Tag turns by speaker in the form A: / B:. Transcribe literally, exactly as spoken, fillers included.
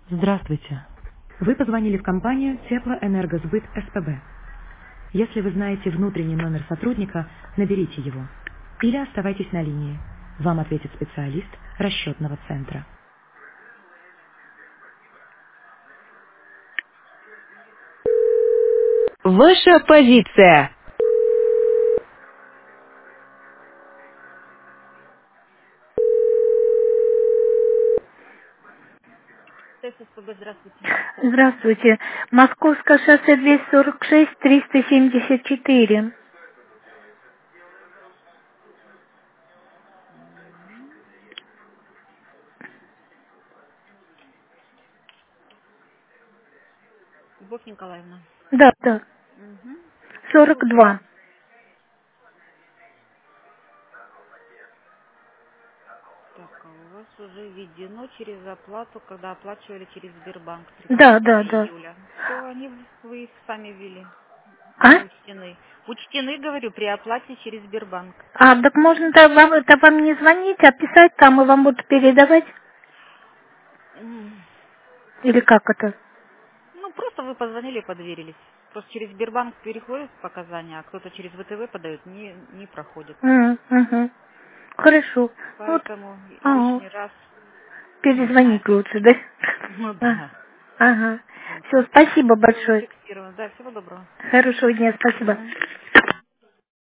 A: Здравствуйте. Вы позвонили в компанию Теплоэнергосбыт СПБ. Если вы знаете внутренний номер сотрудника, наберите его. Или оставайтесь на линии. Вам ответит специалист расчетного центра. Ваша позиция. ТССПБ, здравствуйте.
B: Здравствуйте. Московское шоссе двести сорок шесть, триста семьдесят четыре.
A: Любовь Николаевна.
B: Да, да.
A: Угу.
B: сорок два.
A: Так, а у вас уже введено через оплату, когда оплачивали через Сбербанк
B: Да,
A: тринадцатого
B: да, да.
A: июля. Все, они вы их сами ввели.
B: А?
A: Они учтены. Учтены, говорю, при оплате через Сбербанк.
B: А, так можно то вам, это вам не звонить, а писать там, и вам будут передавать?
A: М.
B: Или как это?
A: Ну, просто вы позвонили и подверились. Просто через Сбербанк переходят показания, а кто-то через ВТВ подает, не, не проходит.
B: М, угу. Хорошо. Вот,
A: Поэтому
B: ага.
A: лишний раз не знаю,
B: Перезвонить
A: как
B: лучше, да?
A: быть. Ну
B: А,
A: да.
B: ага.
A: Вот
B: Все,
A: так.
B: спасибо
A: Все
B: большое.
A: зафиксировано. Да, всего доброго.
B: Хорошего дня, спасибо.
A: Мгм.